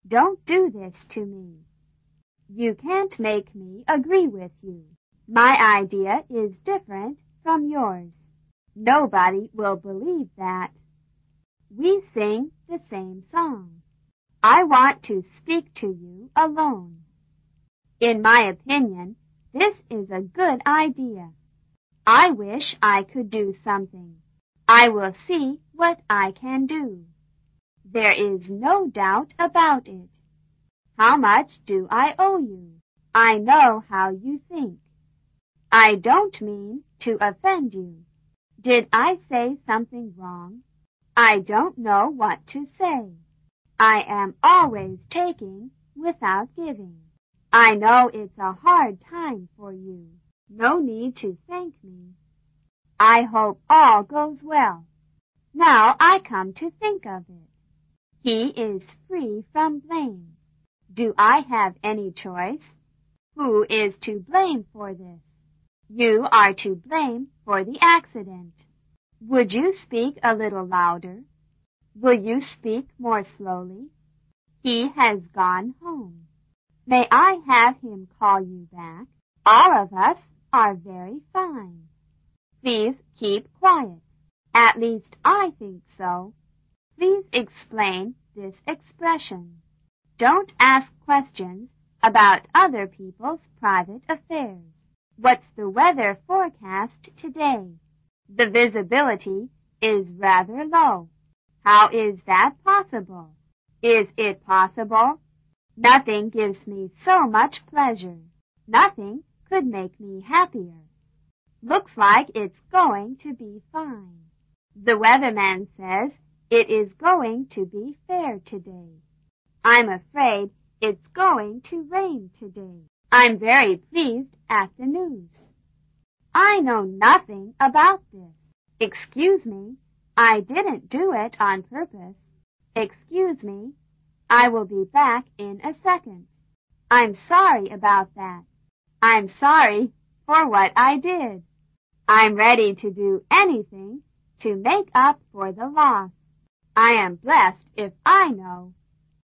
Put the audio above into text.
Don't do this to me. You can't make me agree with you. My idea is different from yours. Nobody will believe that. We sing the same song. I want to speak to you alone. In my opinion, this is a good idea. I wish I could do something. I will see what I can do. There is no doubt about it. How much do I owe you? I know how you think. I don't mean to offend you. Did I say something wrong? I don't know what to say. I am always taking without giving. I know it's a hard time for you. No need to thank me. I hope all goes well. Now I come to think of it. He is free from blame. Do I have any choice? Who is to blame for this? You are to blame for the accident. Would you speak a little louder? Will you speak more slowly? He has gone home. May I have him call you back? All of us are very fine. Please keep quiet. At least I think so. Please explain this expression. Don't ask questions about other people's private affairs. What's the weather forecast today? The visibility is rather low. How is that possible? Is it possible? Nothing gives me so much pleasure. Nothing could make me happier. Looks like it's going to be fine. The weatherman says it is going to be fair today. I'm afraid it's going to rain today. I'm very pleased at the news. I know nothing about this. Excuse me, I didn't do it on purpose. Excuse me, I will be back in a second. I'm sorry about that. I'm sorry for what I did. I'm ready to do anything to make up for the loss. I am blessed if I know